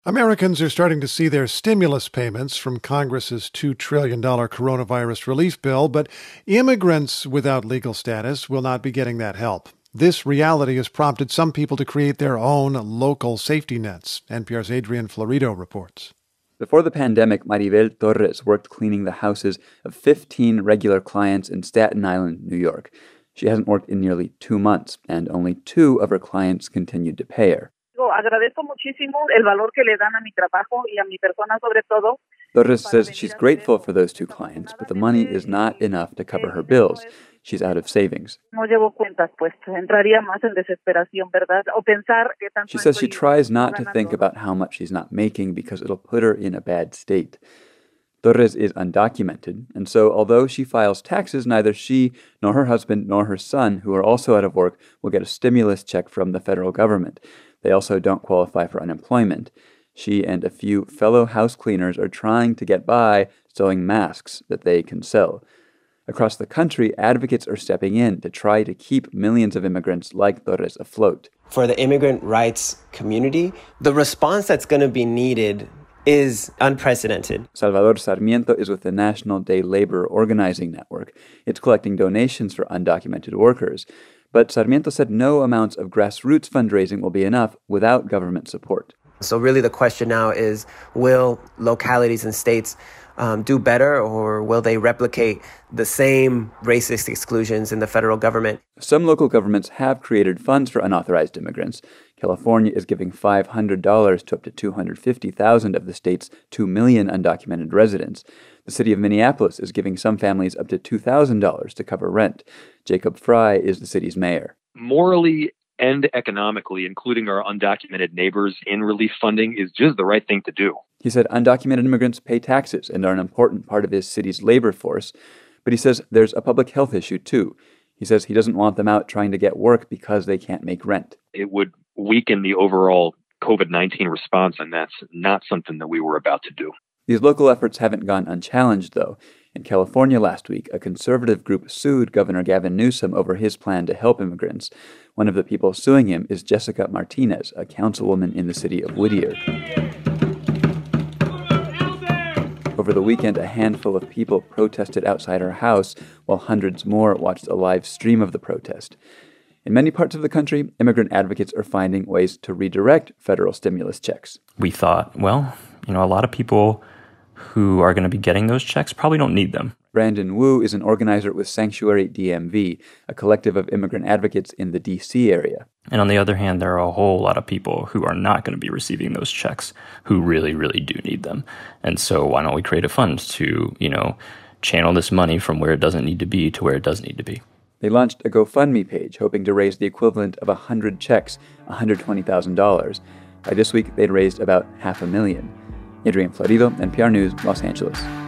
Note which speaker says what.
Speaker 1: Americans are starting to see their stimulus payments from Congress's $2 trillion coronavirus relief bill, but immigrants without legal status will not be getting that help. This reality has prompted some people to create their own local safety nets. NPR's Adrian Florido reports.
Speaker 2: Before the pandemic, Maribel Torres worked cleaning the houses of 15 regular clients in Staten Island, New York. She hasn't worked in nearly 2 months, and only 2 of her clients continued to pay her. Torres says she's grateful for those 2 clients, but the money is not enough to cover her bills. She's out of savings. She says she tries not to think about how much she's not making because it'll put her in a bad state. Torres is undocumented, and so although she files taxes, neither she nor her husband nor her son, who are also out of work, will get a stimulus check from the federal government. They also don't qualify for unemployment. She and a few fellow house cleaners are trying to get by sewing masks that they can sell. Across the country, advocates are stepping in to try to keep millions of immigrants like Torres afloat.
Speaker 3: For the immigrant rights community, the response that's going to be needed is unprecedented.
Speaker 2: Salvador Sarmiento is with the National Day Labor Organizing Network. It's collecting donations for undocumented workers. But Sarmiento said no amounts of grassroots fundraising will be enough without government support.
Speaker 3: So really the question now is, will localities and states do better, or will they replicate the same racist exclusions in the federal government?
Speaker 2: Some local governments have created funds for unauthorized immigrants. California is giving $500 to up to 250,000 of the state's 2 million undocumented residents. The city of Minneapolis is giving some families up to $2,000 to cover rent. Jacob Fry is the city's mayor.
Speaker 4: Morally and economically, including our undocumented neighbors in relief funding, is just the right thing to do.
Speaker 2: He said undocumented immigrants pay taxes and are an important part of his city's labor force. But he says there's a public health issue, too. He says he doesn't want them out trying to get work because they can't make rent.
Speaker 4: It would weaken the overall COVID-19 response, and that's not something that we were about to do.
Speaker 2: These local efforts haven't gone unchallenged, though. In California last week, a conservative group sued Governor Gavin Newsom over his plan to help immigrants. One of the people suing him is Jessica Martinez, a councilwoman in the city of Whittier. Over the weekend, a handful of people protested outside her house, while hundreds more watched a live stream of the protest. In many parts of the country, immigrant advocates are finding ways to redirect federal stimulus checks.
Speaker 5: We thought, well, a lot of people who are going to be getting those checks probably don't need them.
Speaker 2: Brandon Wu is an organizer with Sanctuary DMV, a collective of immigrant advocates in the D.C. area.
Speaker 5: And on the other hand, there are a whole lot of people who are not going to be receiving those checks who really, really do need them. And so why don't we create a fund to, channel this money from where it doesn't need to be to where it does need to be.
Speaker 2: They launched a GoFundMe page hoping to raise the equivalent of 100 checks, $120,000. By this week, they'd raised about $500,000. Adrian Florido, NPR News, Los Angeles.